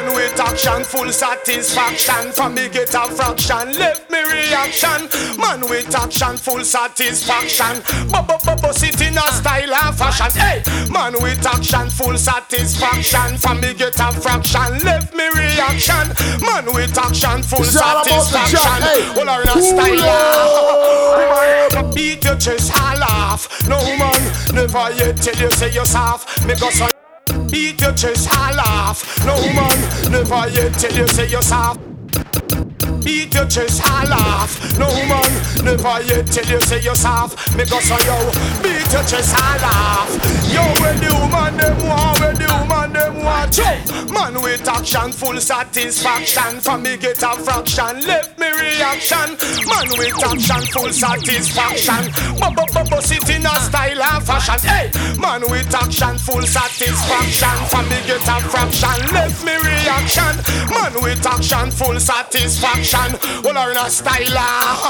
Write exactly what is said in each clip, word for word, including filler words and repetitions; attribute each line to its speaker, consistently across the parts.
Speaker 1: Man with action, full satisfaction. For me get a fraction, left me reaction. Man with action, full satisfaction. Bubba bubba sit in a style and fashion. Hey, man with action, full satisfaction. For me get a fraction, left me reaction. Man with action, full satisfaction. Well, I'm in a style. Woman, beat your chest, all off. No man, never yet tell you say you're soft. Me go so beat your chest, all off. No man, never yet tell you say you're soft. Beat your chest, all off. No man, never yet tell you say you're soft. Me go so yo, beat your chest, all off. Yo, when the woman them want, when the woman them want you. Man with action, full satisfaction. For me get a fraction, left me reaction. Man with action, full satisfaction. Bubba bubba sit in a style and fashion. Hey, man with action, full satisfaction. For me get a fraction, left me reaction. Man with action, full satisfaction. Well, are in a style.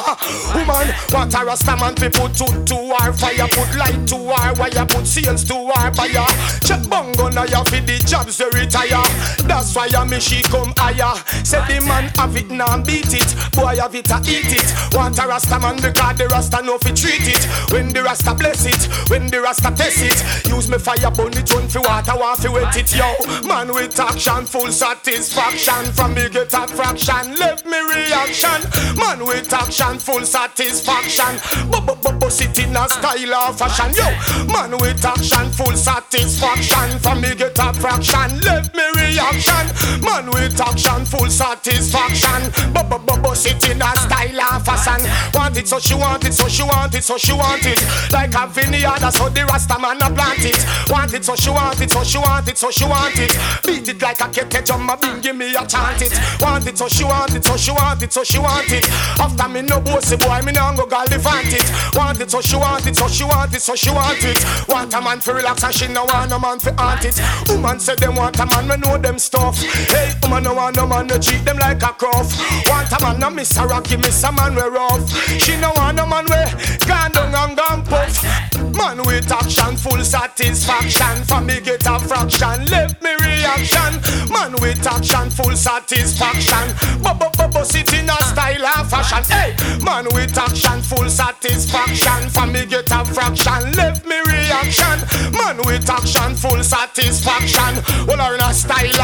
Speaker 1: Woman, what a rasta man fi put to to her. Fire put light to her. Why you put sales to her? Buyer check bongo now you fi the jobs they retire. That's why I me she come higher. Say the man have it now beat it. Boy have it a eat it. Want a rasta man because the rasta know fi treat it. When the rasta bless it, when the rasta test it. Use me fire burn it run fi water, want fi wet it. Yo, man with action, full satisfaction. From me get a fraction, left me reaction. Man with action, full satisfaction. Bubba bubba sit in a style of fashion. Yo, man with action, full satisfaction. From me get a fraction, left me reaction. Man with action, full satisfaction. Bubba bubba sit in a style of fashion. Want it so she want it, so she want it, so she want it. Like a vineyard, that's how the rasta man a plant it. Want it so she want it, so she want it, so she want it. Beat it like a kete drum, a bing, give me a chant it. Want it so she want it, so she want it, so she want it. After me no bossy boy, me no go gallivant it. Want it so she want it, so she want it, so she want it. Want a man for relax and she no want a man for aunt it. Woman say them want a man, we know them stuff. Hey, woman no want no man to treat them like a cruff. Want a man no miss a rocky, miss a man we rough. She no want no man we gone down and gone puff. Man with action, full satisfaction. For me get a fraction, left me reaction. Man with action, full satisfaction. Bubba bubba sit in a style and fashion. Hey, man with action, full satisfaction. For me get a fraction, left me reaction. Man with action, full satisfaction. Well, are in a style.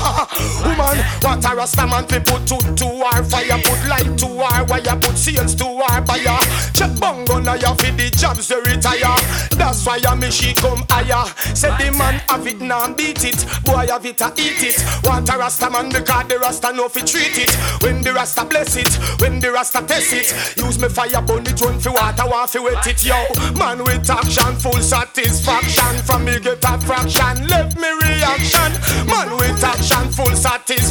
Speaker 1: Woman, what a rasta man fi put to to her. Fire put light to her. Why you put sales to her? Buyer check bongo now you fi the jobs they retire. That's why I me she come higher. Say the man have it now beat it. Boy have it a eat it. Want a rasta man because the rasta know fi treat it. When the rasta bless it, when the rasta test it. Use me fire burn it run fi water, want fi wet it. Yo, man with action, full satisfaction. From me get a fraction, left me reaction. Man with action, full satisfaction.